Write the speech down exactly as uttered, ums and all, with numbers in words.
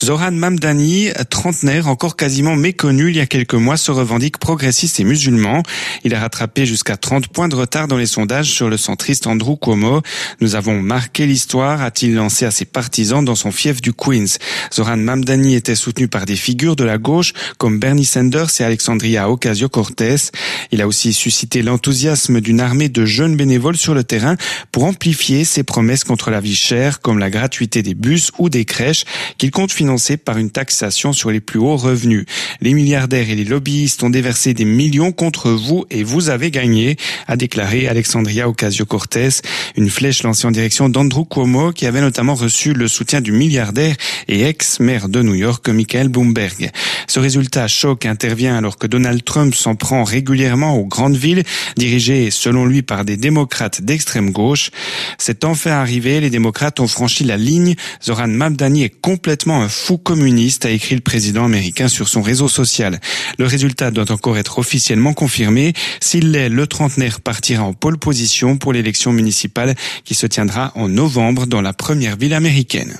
Zoran Mamdani, trentenaire, encore quasiment méconnu il y a quelques mois, se revendique progressiste et musulman. Il a rattrapé jusqu'à trente points de retard dans les sondages sur le centriste Andrew Cuomo. Nous avons marqué l'histoire, a-t-il lancé à ses partisans dans son fief du Queens. Zoran Mamdani était soutenu par des figures de la gauche comme Bernie Sanders et Alexandria Ocasio-Cortez. Il a aussi suscité l'enthousiasme d'une armée de jeunes bénévoles sur le terrain pour amplifier ses promesses contre la vie chère, comme la gratuité des bus ou des crèches, qu'il compte financer par une taxation sur les plus hauts revenus. Les milliardaires et les lobbyistes ont déversé des millions contre vous et vous avez gagné, a déclaré Alexandria Ocasio-Cortez, une flèche lancée en direction d'Andrew Cuomo, qui avait notamment reçu le soutien du milliardaire et ex-maire de New York, Michael Bloomberg. Ce résultat choc intervient alors que Donald Trump s'en prend régulièrement aux grandes villes, dirigées selon lui par des démocrates d'extrême gauche. C'est enfin arrivé, les démocrates ont franchi la ligne. Zoran Mamdani est complètement un fou communiste, a écrit le président américain sur son réseau social. Le résultat doit encore être officiellement confirmé. S'il l'est, le trentenaire partira en pole position pour l'élection municipale qui se tiendra en novembre dans la première ville américaine.